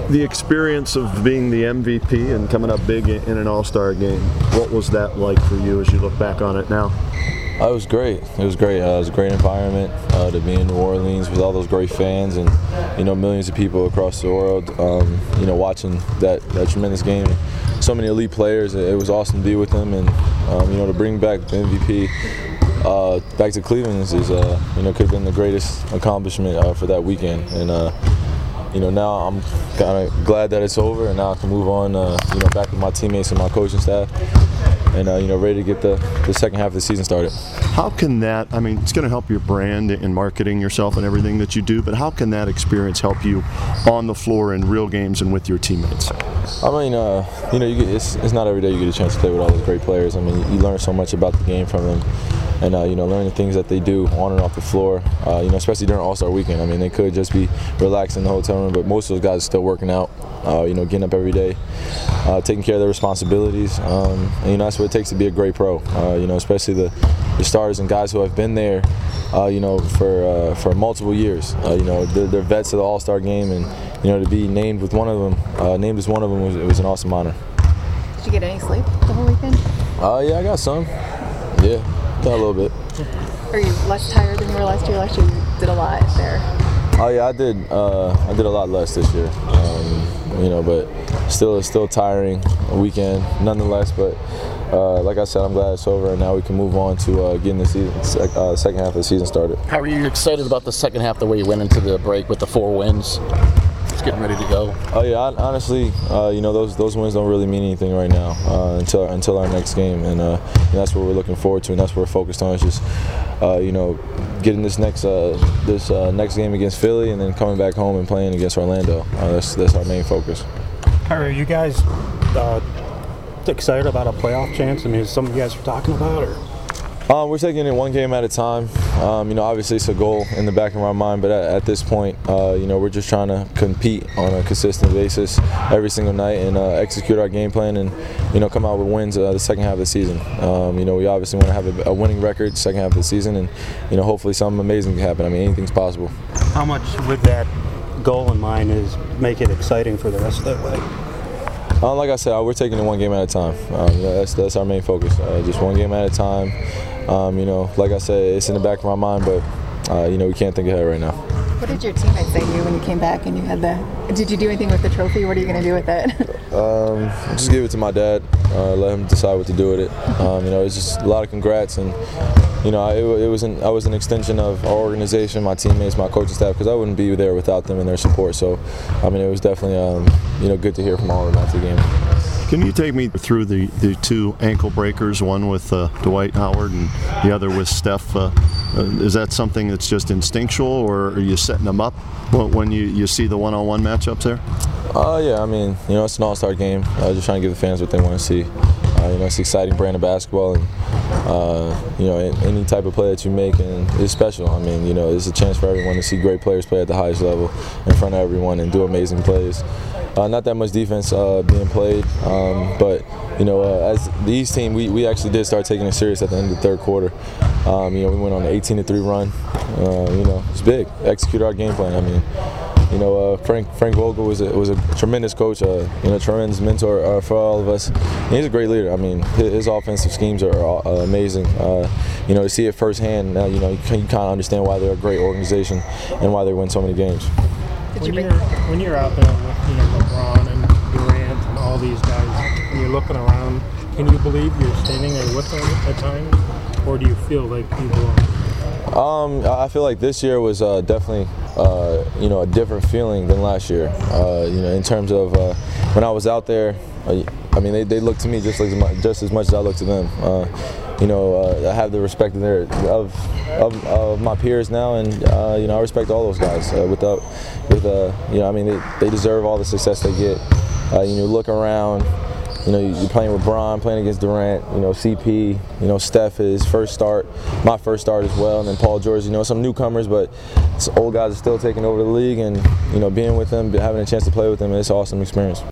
The experience of being the MVP and coming up big in an All-Star game, what was that like for you as you look back on it now? It was great. It was great. It was a great environment to be in New Orleans with all those great fans and millions of people across the world. Watching that tremendous game, so many elite players. It was awesome to be with them, and to bring back the MVP back to Cleveland is could have been the greatest accomplishment for that weekend. And now I'm kind of glad that it's over, and now I can move on back with my teammates and my coaching staff, and ready to get the second half of the season started. How can that, it's going to help your brand in marketing yourself and everything that you do, but how can that experience help you on the floor in real games and with your teammates? It's not every day you get a chance to play with all those great players. You learn so much about the game from them, and learn the things that they do on and off the floor, especially during All-Star weekend. They could just be relaxed in the hotel room, but most of those guys are still working out, getting up every day, taking care of their responsibilities, and that's what it takes to be a great pro, especially the stars and guys who have been there, for multiple years. They're vets of the All-Star game, and to be named as one of them was an awesome honor. Did you get any sleep the whole weekend? Yeah, I got some. Yeah, got a little bit. Are you less tired than you were last year? Last year you did a lot there. Oh yeah, I did a lot less this year. But still tiring weekend nonetheless. But like I said, I'm glad it's over, and now we can move on to getting the second half of the season started. How are you excited about the second half, the way you went into the break with the 4 wins? It's getting ready to go. Oh yeah, honestly, those wins don't really mean anything right now until our next game, and that's what we're looking forward to, and that's what we're focused on. Is just getting this next game against Philly, and then coming back home and playing against Orlando. That's our main focus. Are you guys excited about a playoff chance? Is something you guys are talking about, or? We're taking it one game at a time. Obviously it's a goal in the back of our mind, but at this point, we're just trying to compete on a consistent basis every single night and execute our game plan and, come out with wins the second half of the season. We obviously want to have a winning record second half of the season, and, hopefully something amazing can happen. Anything's possible. How much with that goal in mind is make it exciting for the rest of the way? Like I said, we're taking it one game at a time. That's our main focus. Just one game at a time. Like I said, it's in the back of my mind, but we can't think ahead right now. What did your teammates say to you when you came back and you had did you do anything with the trophy? What are you going to do with it? Just give it to my dad. Let him decide what to do with it. It's just a lot of congrats, and I was an extension of our organization, my teammates, my coaching staff, because I wouldn't be there without them and their support. So, it was definitely good to hear from all of them after the game. Can you take me through the 2 ankle breakers, one with Dwight Howard and the other with Steph? Is that something that's just instinctual, or are you setting them up when you see the one-on-one matchups there? Yeah, it's an all-star game. Just trying to give the fans what they want to see. It's an exciting brand of basketball, and any type of play that you make and it's special. It's a chance for everyone to see great players play at the highest level in front of everyone and do amazing plays. Not that much defense being played, but as the East team, we actually did start taking it serious at the end of the third quarter. We went on an 18-3 run. It's big. Execute our game plan. Frank Vogel was a tremendous coach, tremendous mentor for all of us. And he's a great leader. His offensive schemes are amazing. To see it firsthand, now you kind of understand why they're a great organization and why they win so many games. When you're out there with LeBron and Durant and all these guys, and you're looking around, can you believe you're standing there with them at times, or do you feel like you belong? I feel like this year was definitely a different feeling than last year. In terms of when I was out there, they looked to me just as much as I looked to them. I have the respect of my peers now, and I respect all those guys. They deserve all the success they get. You look around. You're playing with Bron, playing against Durant, CP, Steph, his first start, my first start as well, and then Paul George, some newcomers, but old guys are still taking over the league, and, being with them, having a chance to play with them, it's an awesome experience.